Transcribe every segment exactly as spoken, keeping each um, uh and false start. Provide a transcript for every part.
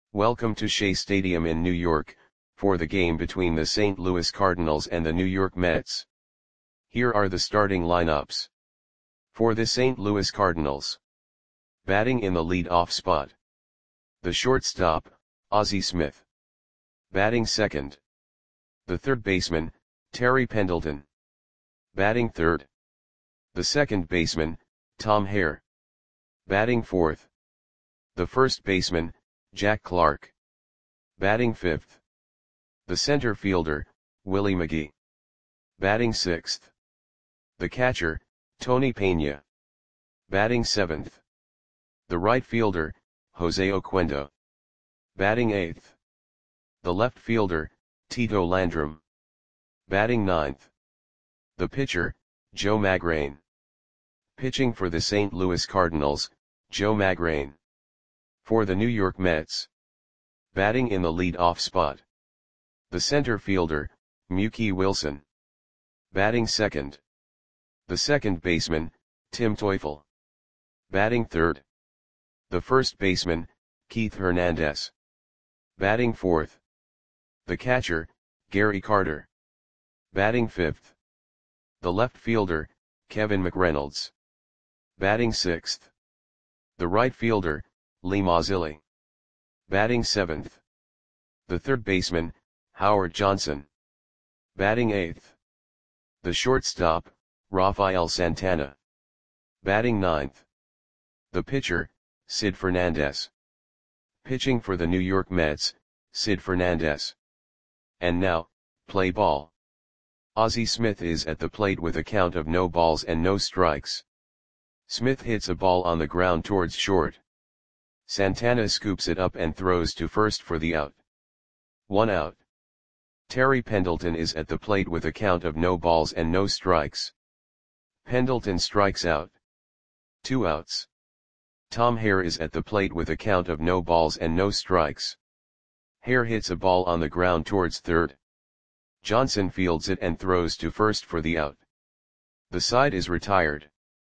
Welcome to Shea Stadium in New York, for the game between the Saint Louis Cardinals and the New York Mets. Here are the starting lineups. For the Saint Louis Cardinals. Batting in the lead-off spot. The shortstop, Ozzie Smith. Batting second. The third baseman, Terry Pendleton. Batting third. The second baseman, Tom Hare. Batting fourth. The first baseman, Jack Clark. Batting fifth. The center fielder, Willie McGee. Batting sixth. The catcher, Tony Pena. Batting seventh. The right fielder, Jose Oquendo. Batting eighth. The left fielder, Tito Landrum. Batting ninth. The pitcher, Joe Magrane. Pitching for the Saint Louis Cardinals, Joe Magrane. For the New York Mets. Batting in the lead-off spot. The center fielder, Mookie Wilson. Batting second. The second baseman, Tim Teufel. Batting third. The first baseman, Keith Hernandez. Batting fourth. The catcher, Gary Carter. Batting fifth. The left fielder, Kevin McReynolds. Batting sixth. The right fielder, Lee Mazzilli. Batting seventh. The third baseman, Howard Johnson. Batting eighth. The shortstop, Rafael Santana. Batting ninth. The pitcher, Sid Fernandez. Pitching for the New York Mets, Sid Fernandez. And now, play ball. Ozzie Smith is at the plate with a count of no balls and no strikes. Smith hits a ball on the ground towards short. Santana scoops it up and throws to first for the out. One out. Terry Pendleton is at the plate with a count of no balls and no strikes. Pendleton strikes out. Two outs. Tom Hare is at the plate with a count of no balls and no strikes. Hare hits a ball on the ground towards third. Johnson fields it and throws to first for the out. The side is retired.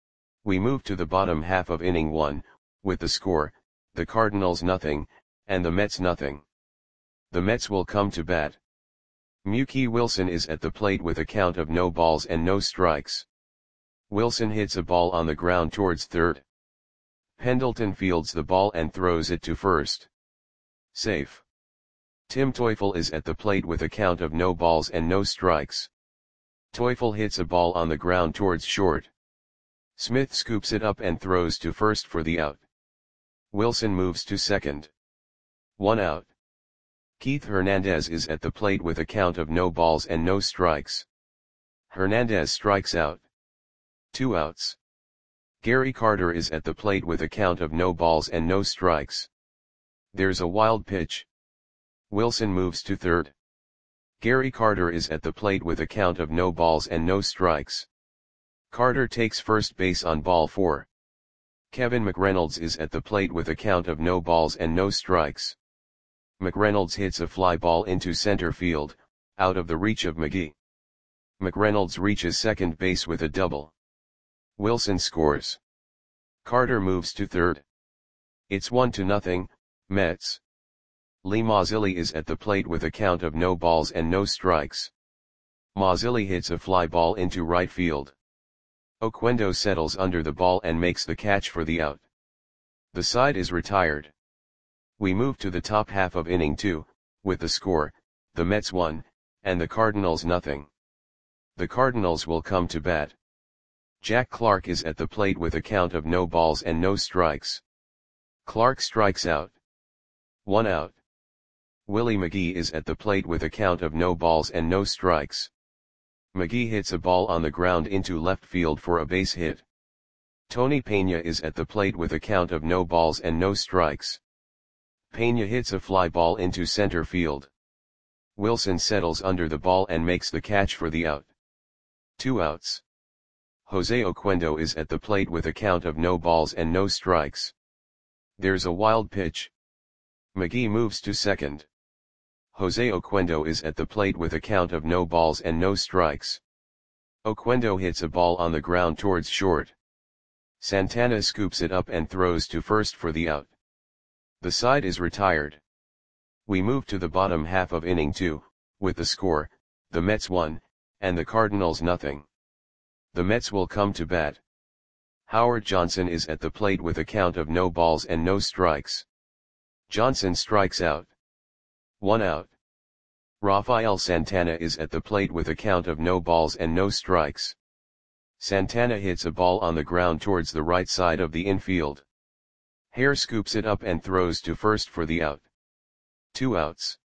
We move to the bottom half of inning one, with the score, the Cardinals nothing, and the Mets nothing. The Mets will come to bat. Mookie Wilson is at the plate with a count of no balls and no strikes. Wilson hits a ball on the ground towards third. Pendleton fields the ball and throws it to first. Safe. Tim Teufel is at the plate with a count of no balls and no strikes. Teufel hits a ball on the ground towards short. Smith scoops it up and throws to first for the out. Wilson moves to second. One out. Keith Hernandez is at the plate with a count of no balls and no strikes. Hernandez strikes out. Two outs. Gary Carter is at the plate with a count of no balls and no strikes. There's a wild pitch. Wilson moves to third. Gary Carter is at the plate with a count of no balls and no strikes. Carter takes first base on ball four. Kevin McReynolds is at the plate with a count of no balls and no strikes. McReynolds hits a fly ball into center field, out of the reach of McGee. McReynolds reaches second base with a double. Wilson scores. Carter moves to third. It's one to nothing, Mets. Lee Mazzilli is at the plate with a count of no balls and no strikes. Mazzilli hits a fly ball into right field. Oquendo settles under the ball and makes the catch for the out. The side is retired. We move to the top half of inning two, with the score, the Mets one, and the Cardinals nothing. The Cardinals will come to bat. Jack Clark is at the plate with a count of no balls and no strikes. Clark strikes out. One out. Willie McGee is at the plate with a count of no balls and no strikes. McGee hits a ball on the ground into left field for a base hit. Tony Pena is at the plate with a count of no balls and no strikes. Pena hits a fly ball into center field. Wilson settles under the ball and makes the catch for the out. Two outs. Jose Oquendo is at the plate with a count of no balls and no strikes. There's a wild pitch. McGee moves to second. Jose Oquendo is at the plate with a count of no balls and no strikes. Oquendo hits a ball on the ground towards short. Santana scoops it up and throws to first for the out. The side is retired. We move to the bottom half of inning two, with the score, the Mets one, and the Cardinals nothing. The Mets will come to bat. Howard Johnson is at the plate with a count of no balls and no strikes. Johnson strikes out. One out. Rafael Santana is at the plate with a count of no balls and no strikes. Santana hits a ball on the ground towards the right side of the infield. Hare scoops it up and throws to first for the out. Two outs.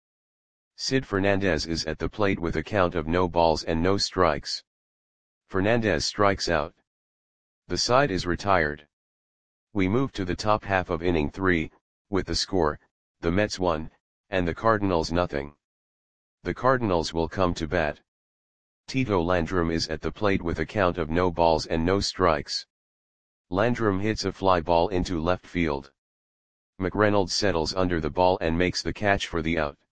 Sid Fernandez is at the plate with a count of no balls and no strikes. Fernandez strikes out. The side is retired. We move to the top half of inning three, with the score, the Mets one, and the Cardinals nothing. The Cardinals will come to bat. Tito Landrum is at the plate with a count of no balls and no strikes. Landrum hits a fly ball into left field. McReynolds settles under the ball and makes the catch for the out.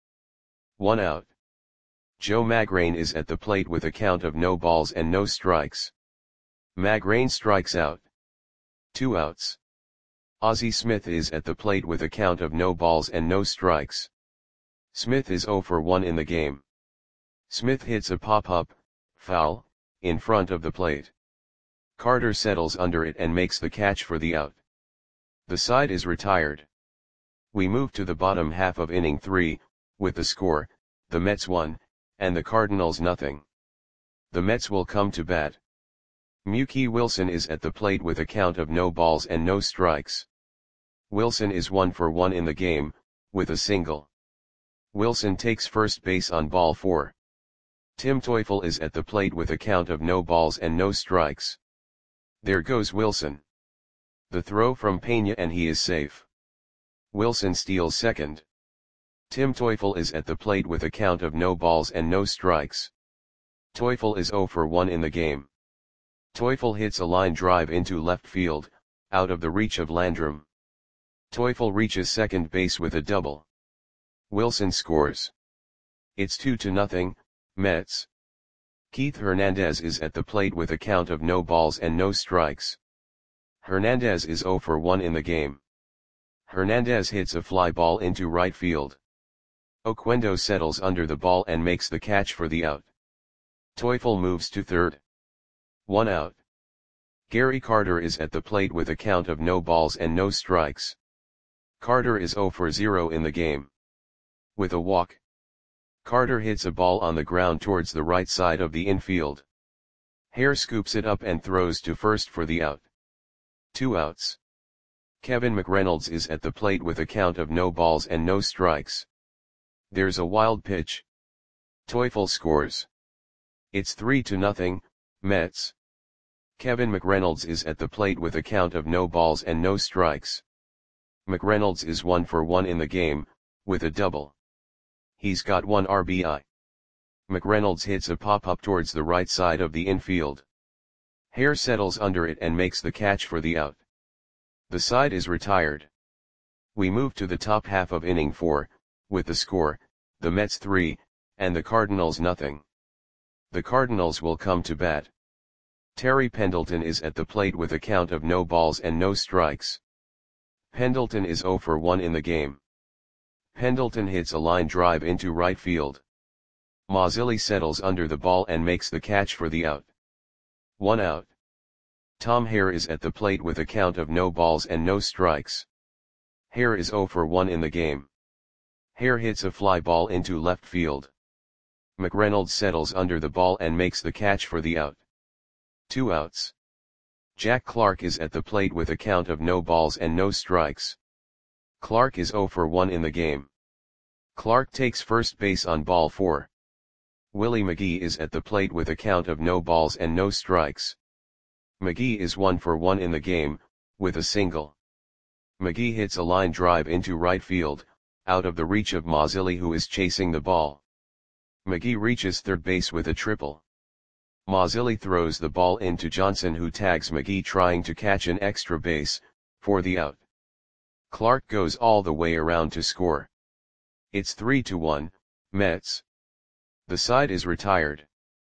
One out. Joe Magrane is at the plate with a count of no balls and no strikes. Magrane strikes out. Two outs. Ozzie Smith is at the plate with a count of no balls and no strikes. Smith is oh for one in the game. Smith hits a pop-up, foul, in front of the plate. Carter settles under it and makes the catch for the out. The side is retired. We move to the bottom half of inning three, with the score, the Mets one, and the Cardinals nothing. The Mets will come to bat. Mookie Wilson is at the plate with a count of no balls and no strikes. Wilson is one for one in the game, with a single. Wilson takes first base on ball four. Tim Teufel is at the plate with a count of no balls and no strikes. There goes Wilson. The throw from Pena and he is safe. Wilson steals second. Tim Teufel is at the plate with a count of no balls and no strikes. Teufel is oh for one in the game. Teufel hits a line drive into left field, out of the reach of Landrum. Teufel reaches second base with a double. Wilson scores. It's two to nothing, Mets. Keith Hernandez is at the plate with a count of no balls and no strikes. Hernandez is oh for one in the game. Hernandez hits a fly ball into right field. Oquendo settles under the ball and makes the catch for the out. Teufel moves to third. One out. Gary Carter is at the plate with a count of no balls and no strikes. Carter is oh for zero in the game. With a walk, Carter hits a ball on the ground towards the right side of the infield. Hare scoops it up and throws to first for the out. Two outs. Kevin McReynolds is at the plate with a count of no balls and no strikes. There's a wild pitch. Teufel scores. It's three to nothing, Mets. Kevin McReynolds is at the plate with a count of no balls and no strikes. McReynolds is one for one in the game, with a double. He's got one R B I. McReynolds hits a pop-up towards the right side of the infield. Hare settles under it and makes the catch for the out. The side is retired. We move to the top half of inning four, with the score, the Mets three, and the Cardinals nothing. The Cardinals will come to bat. Terry Pendleton is at the plate with a count of no balls and no strikes. Pendleton is oh for one in the game. Pendleton hits a line drive into right field. Mazzilli settles under the ball and makes the catch for the out. One out. Tom Hare is at the plate with a count of no balls and no strikes. Hare is oh for one in the game. Hare hits a fly ball into left field. McReynolds settles under the ball and makes the catch for the out. Two outs. Jack Clark is at the plate with a count of no balls and no strikes. Clark is oh for one in the game. Clark takes first base on ball four. Willie McGee is at the plate with a count of no balls and no strikes. McGee is one for one in the game, with a single. McGee hits a line drive into right field, out of the reach of Mazzilli who is chasing the ball. McGee reaches third base with a triple. Mazzilli throws the ball into Johnson who tags McGee trying to catch an extra base, for the out. Clark goes all the way around to score. It's three to one, Mets. The side is retired.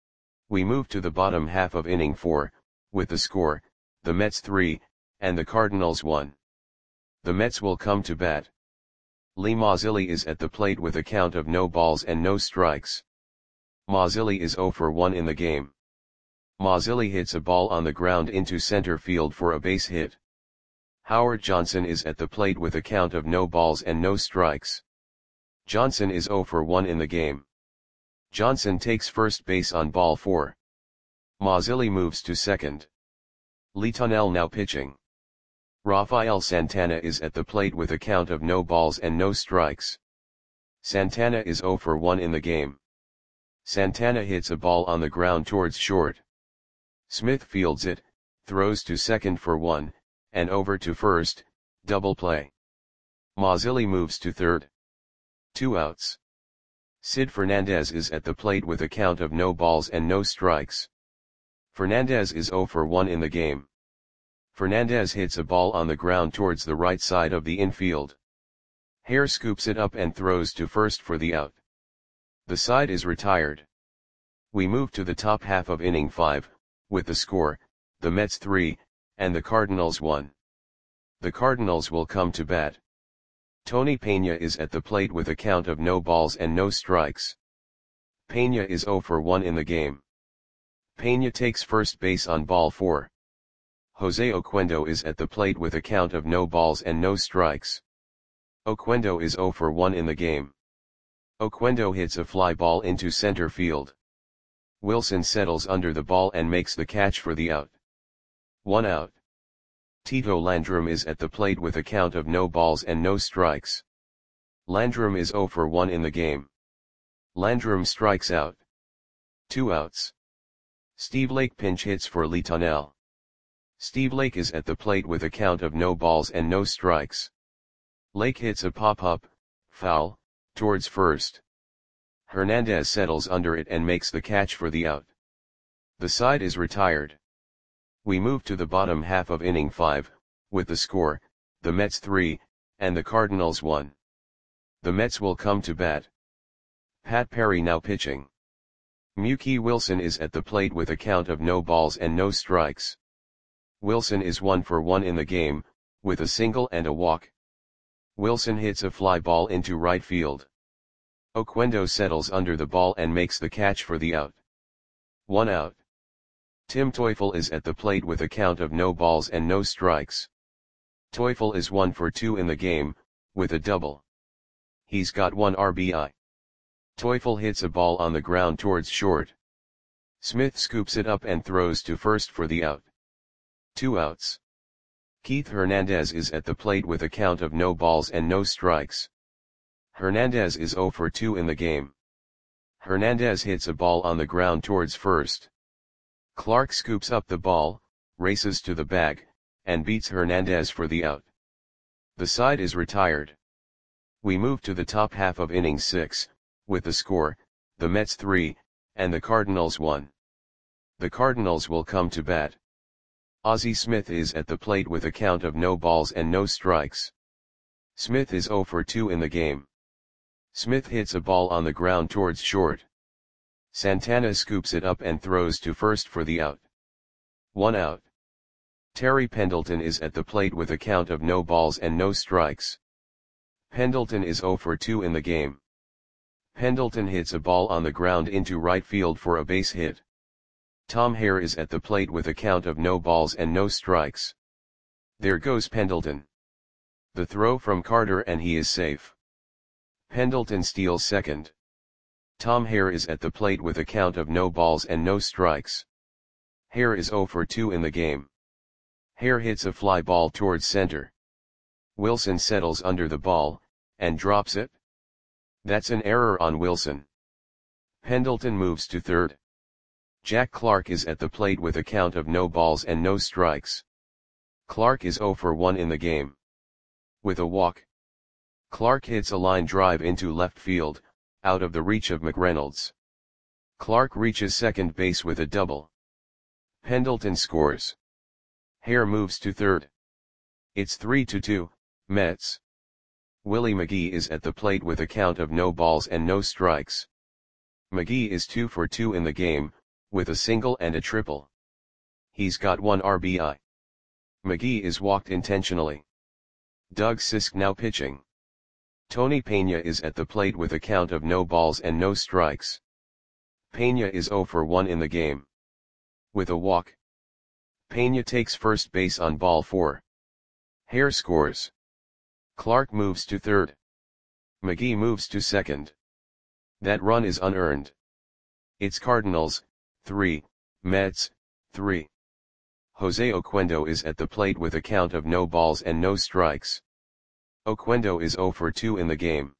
We move to the bottom half of inning four, with the score, the Mets three, and the Cardinals one. The Mets will come to bat. Lee Mazzilli is at the plate with a count of no balls and no strikes. Mazzilli is zero for one in the game. Mazzilli hits a ball on the ground into center field for a base hit. Howard Johnson is at the plate with a count of no balls and no strikes. Johnson is zero for one in the game. Johnson takes first base on ball four. Mazzilli moves to second. Lee Tunnell now pitching. Rafael Santana is at the plate with a count of no balls and no strikes. Santana is zero for one in the game. Santana hits a ball on the ground towards short. Smith fields it, throws to second for one, and over to first, double play. Mazzilli moves to third. Two outs. Sid Fernandez is at the plate with a count of no balls and no strikes. Fernandez is zero for one in the game. Fernandez hits a ball on the ground towards the right side of the infield. Hare scoops it up and throws to first for the out. The side is retired. We move to the top half of inning five, with the score, the Mets three, and the Cardinals one. The Cardinals will come to bat. Tony Peña is at the plate with a count of no balls and no strikes. Peña is zero for one in the game. Peña takes first base on ball four. Jose Oquendo is at the plate with a count of no balls and no strikes. Oquendo is zero for one in the game. Oquendo hits a fly ball into center field. Wilson settles under the ball and makes the catch for the out. One out. Tito Landrum is at the plate with a count of no balls and no strikes. Landrum is zero for one in the game. Landrum strikes out. Two outs. Steve Lake pinch hits for Lee Tunnell. Steve Lake is at the plate with a count of no balls and no strikes. Lake hits a pop-up, foul, towards first. Hernandez settles under it and makes the catch for the out. The side is retired. We move to the bottom half of inning five, with the score, the Mets three, and the Cardinals one. The Mets will come to bat. Pat Perry now pitching. Mookie Wilson is at the plate with a count of no balls and no strikes. Wilson is one for one in the game, with a single and a walk. Wilson hits a fly ball into right field. Oquendo settles under the ball and makes the catch for the out. One out. Tim Teufel is at the plate with a count of no balls and no strikes. Teufel is one for two in the game, with a double. He's got one R B I. Teufel hits a ball on the ground towards short. Smith scoops it up and throws to first for the out. Two outs. Keith Hernandez is at the plate with a count of no balls and no strikes. Hernandez is zero for two in the game. Hernandez hits a ball on the ground towards first. Clark scoops up the ball, races to the bag, and beats Hernandez for the out. The side is retired. We move to the top half of inning six, with the score, the Mets three, and the Cardinals one. The Cardinals will come to bat. Ozzie Smith is at the plate with a count of no balls and no strikes. Smith is zero for two in the game. Smith hits a ball on the ground towards short. Santana scoops it up and throws to first for the out. One out. Terry Pendleton is at the plate with a count of no balls and no strikes. Pendleton is zero for two in the game. Pendleton hits a ball on the ground into right field for a base hit. Tom Hare is at the plate with a count of no balls and no strikes. There goes Pendleton. The throw from Carter and he is safe. Pendleton steals second. Tom Hare is at the plate with a count of no balls and no strikes. Hare is zero for two in the game. Hare hits a fly ball towards center. Wilson settles under the ball, and drops it. That's an error on Wilson. Pendleton moves to third. Jack Clark is at the plate with a count of no balls and no strikes. Clark is zero for one in the game. With a walk. Clark hits a line drive into left field, out of the reach of McReynolds. Clark reaches second base with a double. Pendleton scores. Hare moves to third. It's three to two, Mets. Willie McGee is at the plate with a count of no balls and no strikes. McGee is two for two in the game, with a single and a triple. He's got one R B I. McGee is walked intentionally. Doug Sisk now pitching. Tony Pena is at the plate with a count of no balls and no strikes. Pena is zero for one in the game. With a walk. Pena takes first base on ball four. Hare scores. Clark moves to third. McGee moves to second. That run is unearned. It's Cardinals, three, Mets, three. Jose Oquendo is at the plate with a count of no balls and no strikes. Oquendo is zero for two in the game.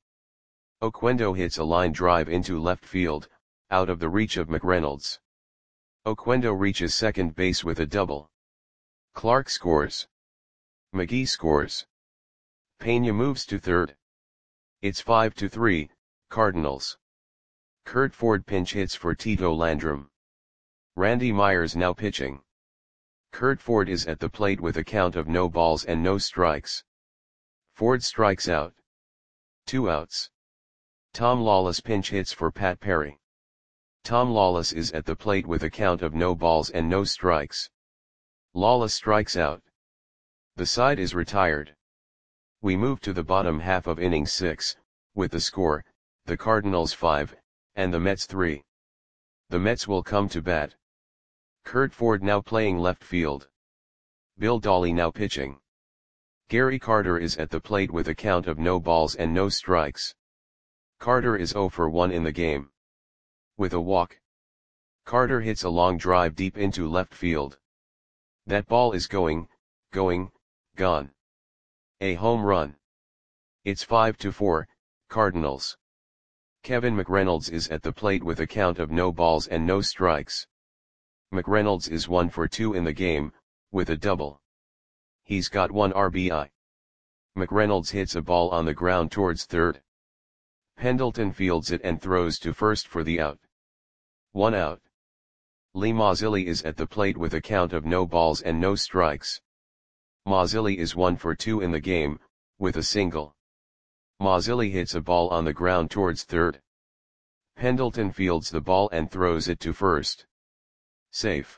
Oquendo hits a line drive into left field, out of the reach of McReynolds. Oquendo reaches second base with a double. Clark scores. McGee scores. Pena moves to third. It's five to three, Cardinals. Curt Ford pinch hits for Tito Landrum. Randy Myers now pitching. Curt Ford is at the plate with a count of no balls and no strikes. Ford strikes out. Two outs. Tom Lawless pinch hits for Pat Perry. Tom Lawless is at the plate with a count of no balls and no strikes. Lawless strikes out. The side is retired. We move to the bottom half of inning six, with the score, the Cardinals five, and the Mets three. The Mets will come to bat. Curt Ford now playing left field. Bill Dawley now pitching. Gary Carter is at the plate with a count of no balls and no strikes. Carter is zero for one in the game. With a walk. Carter hits a long drive deep into left field. That ball is going, going, gone. A home run. It's five to four, Cardinals. Kevin McReynolds is at the plate with a count of no balls and no strikes. McReynolds is one for two in the game, with a double. He's got one R B I. McReynolds hits a ball on the ground towards third. Pendleton fields it and throws to first for the out. One out. Lee Mazzilli is at the plate with a count of no balls and no strikes. Mazzilli is one for two in the game, with a single. Mazzilli hits a ball on the ground towards third. Pendleton fields the ball and throws it to first. Safe.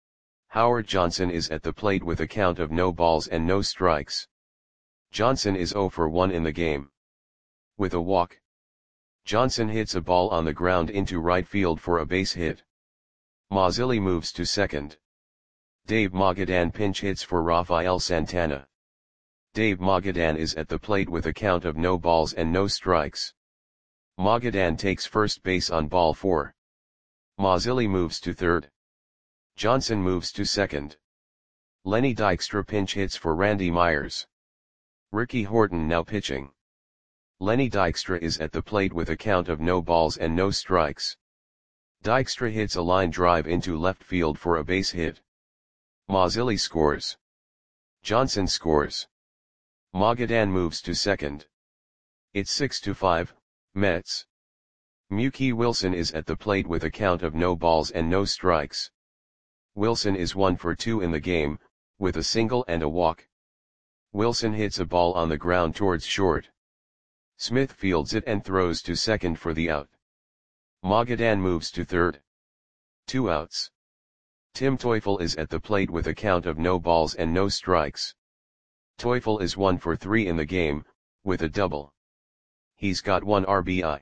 Howard Johnson is at the plate with a count of no balls and no strikes. Johnson is zero for one in the game. With a walk. Johnson hits a ball on the ground into right field for a base hit. Mazzilli moves to second. Dave Magadan pinch hits for Rafael Santana. Dave Magadan is at the plate with a count of no balls and no strikes. Magadan takes first base on ball four. Mazzilli moves to third. Johnson moves to second. Lenny Dykstra pinch hits for Randy Myers. Ricky Horton now pitching. Lenny Dykstra is at the plate with a count of no balls and no strikes. Dykstra hits a line drive into left field for a base hit. Mazzilli scores. Johnson scores. Magadan moves to second. It's six to five, Mets. Mookie Wilson is at the plate with a count of no balls and no strikes. Wilson is one for two in the game, with a single and a walk. Wilson hits a ball on the ground towards short. Smith fields it and throws to second for the out. Magadan moves to third. Two outs. Tim Teufel is at the plate with a count of no balls and no strikes. Teufel is one for three in the game, with a double. He's got one R B I.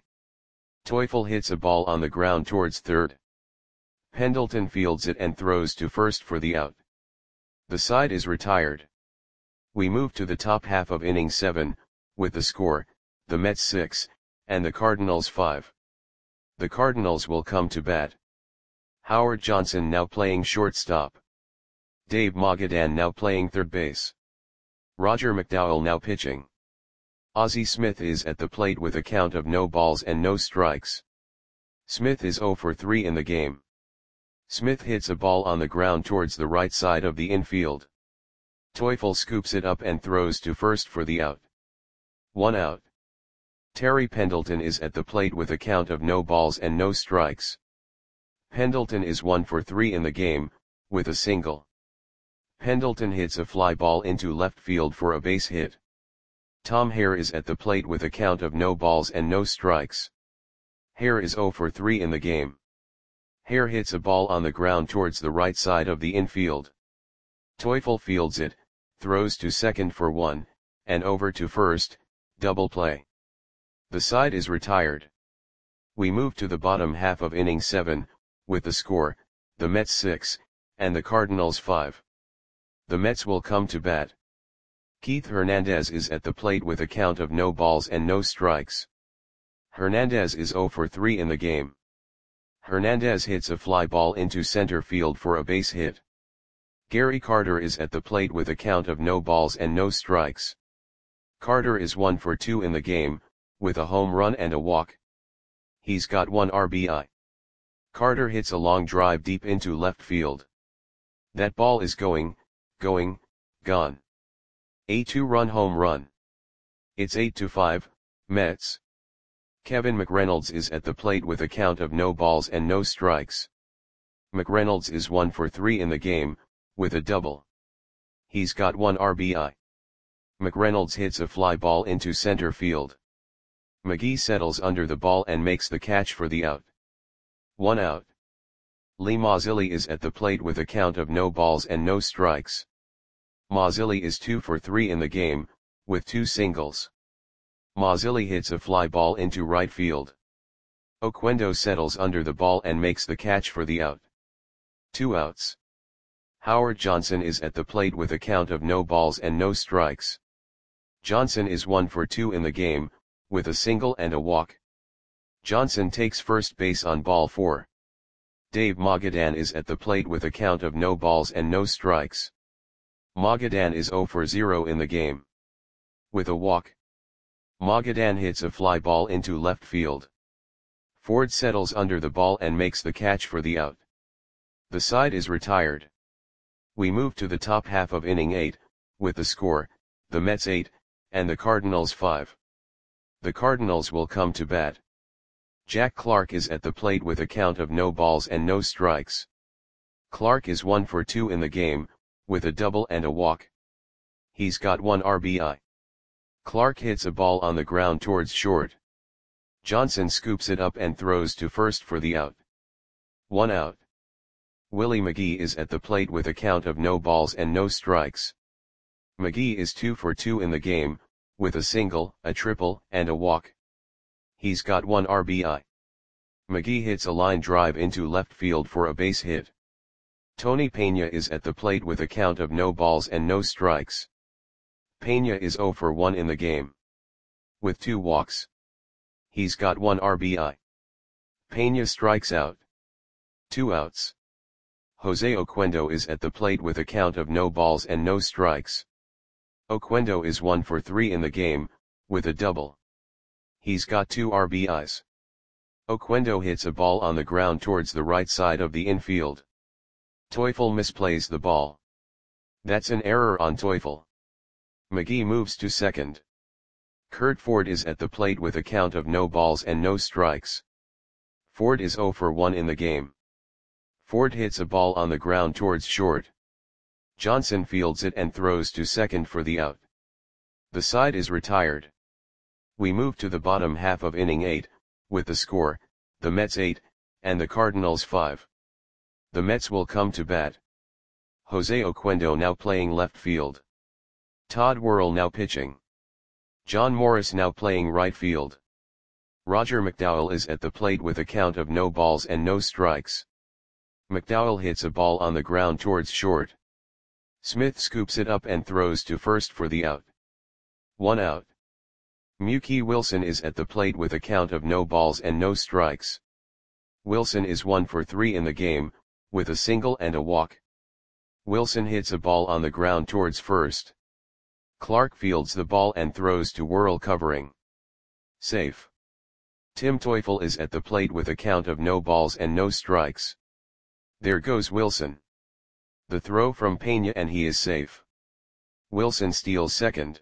Teufel hits a ball on the ground towards third. Pendleton fields it and throws to first for the out. The side is retired. We move to the top half of inning seven, with the score, the Mets six, and the Cardinals five. The Cardinals will come to bat. Howard Johnson now playing shortstop. Dave Magadan now playing third base. Roger McDowell now pitching. Ozzie Smith is at the plate with a count of no balls and no strikes. Smith is zero for three in the game. Smith hits a ball on the ground towards the right side of the infield. Teufel scoops it up and throws to first for the out. One out. Terry Pendleton is at the plate with a count of no balls and no strikes. Pendleton is one for three in the game, with a single. Pendleton hits a fly ball into left field for a base hit. Tom Hare is at the plate with a count of no balls and no strikes. Hare is zero for three in the game. Hare hits a ball on the ground towards the right side of the infield. Teufel fields it, throws to second for one, and over to first, double play. The side is retired. We move to the bottom half of inning seven, with the score, the Mets six, and the Cardinals five. The Mets will come to bat. Keith Hernandez is at the plate with a count of no balls and no strikes. Hernandez is zero for three in the game. Hernandez hits a fly ball into center field for a base hit. Gary Carter is at the plate with a count of no balls and no strikes. Carter is one for two in the game, with a home run and a walk. He's got one R B I. Carter hits a long drive deep into left field. That ball is going, going, gone. A two-run home run. It's eight to five, Mets. Kevin McReynolds is at the plate with a count of no balls and no strikes. McReynolds is one for three in the game, with a double. He's got one R B I. McReynolds hits a fly ball into center field. McGee settles under the ball and makes the catch for the out. One out. Lee Mazzilli is at the plate with a count of no balls and no strikes. Mazzilli is two for three in the game, with two singles. Mazzilli hits a fly ball into right field. Oquendo settles under the ball and makes the catch for the out. Two outs. Howard Johnson is at the plate with a count of no balls and no strikes. Johnson is one for two in the game, with a single and a walk. Johnson takes first base on ball four. Dave Magadan is at the plate with a count of no balls and no strikes. Magadan is zero for zero in the game. With a walk. Magadan hits a fly ball into left field. Ford settles under the ball and makes the catch for the out. The side is retired. We move to the top half of inning eight, with the score, the Mets eight, and the Cardinals five. The Cardinals will come to bat. Jack Clark is at the plate with a count of no balls and no strikes. Clark is one for two in the game, with a double and a walk. He's got one R B I. Clark hits a ball on the ground towards short. Johnson scoops it up and throws to first for the out. One out. Willie McGee is at the plate with a count of no balls and no strikes. McGee is two for two in the game, with a single, a triple, and a walk. He's got one R B I. McGee hits a line drive into left field for a base hit. Tony Peña is at the plate with a count of no balls and no strikes. Peña is zero for one in the game. With two walks. He's got one R B I. Peña strikes out. Two outs. Jose Oquendo is at the plate with a count of no balls and no strikes. Oquendo is one for three in the game, with a double. He's got two R B Is. Oquendo hits a ball on the ground towards the right side of the infield. Teufel misplays the ball. That's an error on Teufel. McGee moves to second. Kurt Ford is at the plate with a count of no balls and no strikes. Ford is zero for one in the game. Ford hits a ball on the ground towards short. Johnson fields it and throws to second for the out. The side is retired. We move to the bottom half of inning eight, with the score, the Mets eight, and the Cardinals five. The Mets will come to bat. Jose Oquendo now playing left field. Todd Worrell now pitching. John Morris now playing right field. Roger McDowell is at the plate with a count of no balls and no strikes. McDowell hits a ball on the ground towards short. Smith scoops it up and throws to first for the out. One out. Mookie Wilson is at the plate with a count of no balls and no strikes. Wilson is one for three in the game, with a single and a walk. Wilson hits a ball on the ground towards first. Clark fields the ball and throws to Worrell covering. Safe. Tim Teufel is at the plate with a count of no balls and no strikes. There goes Wilson. The throw from Peña and he is safe. Wilson steals second.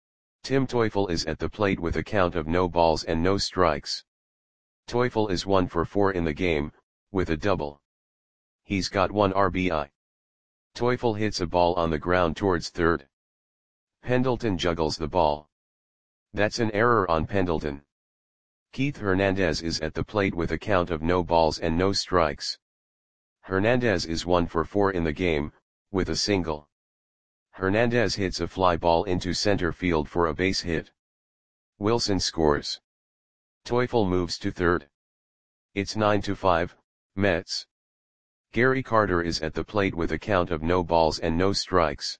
Tim Teufel is at the plate with a count of no balls and no strikes. Teufel is one for four in the game, with a double. He's got one R B I. Teufel hits a ball on the ground towards third. Pendleton juggles the ball. That's an error on Pendleton. Keith Hernandez is at the plate with a count of no balls and no strikes. Hernandez is one for four in the game, with a single. Hernandez hits a fly ball into center field for a base hit. Wilson scores. Teufel moves to third. It's nine to five, Mets. Gary Carter is at the plate with a count of no balls and no strikes.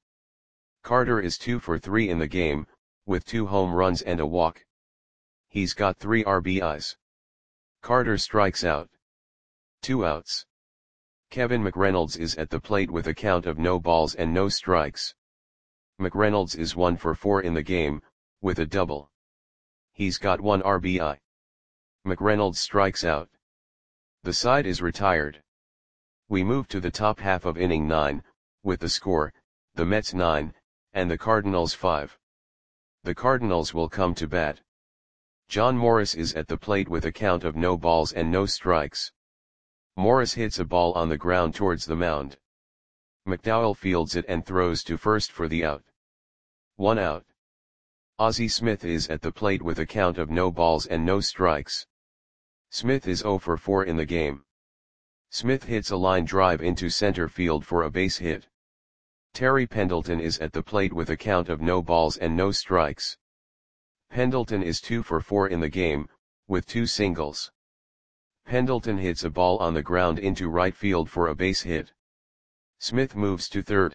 Carter is two for three in the game, with two home runs and a walk. He's got three R B Is. Carter strikes out. Two outs. Kevin McReynolds is at the plate with a count of no balls and no strikes. McReynolds is one for four in the game, with a double. He's got one R B I. McReynolds strikes out. The side is retired. We move to the top half of inning nine, with the score, the Mets nine, and the Cardinals five. The Cardinals will come to bat. John Morris is at the plate with a count of no balls and no strikes. Morris hits a ball on the ground towards the mound. McDowell fields it and throws to first for the out. One out. Ozzie Smith is at the plate with a count of no balls and no strikes. Smith is zero for four in the game. Smith hits a line drive into center field for a base hit. Terry Pendleton is at the plate with a count of no balls and no strikes. Pendleton is two for four in the game, with two singles. Pendleton hits a ball on the ground into right field for a base hit. Smith moves to third.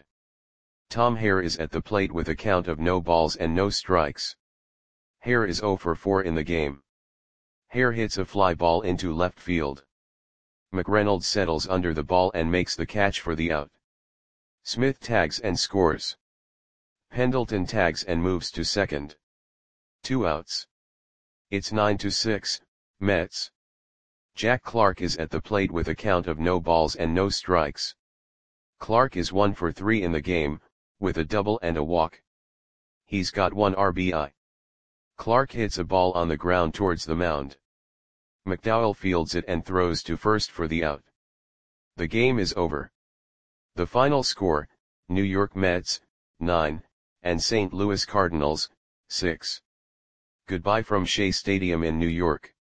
Tom Hare is at the plate with a count of no balls and no strikes. Hare is zero for four in the game. Hare hits a fly ball into left field. McReynolds settles under the ball and makes the catch for the out. Smith tags and scores. Pendleton tags and moves to second. Two outs. It's nine to six, Mets. Jack Clark is at the plate with a count of no balls and no strikes. Clark is one for three in the game, with a double and a walk. He's got one R B I. Clark hits a ball on the ground towards the mound. McDowell fields it and throws to first for the out. The game is over. The final score, New York Mets, nine, and Saint Louis Cardinals, six. Goodbye from Shea Stadium in New York.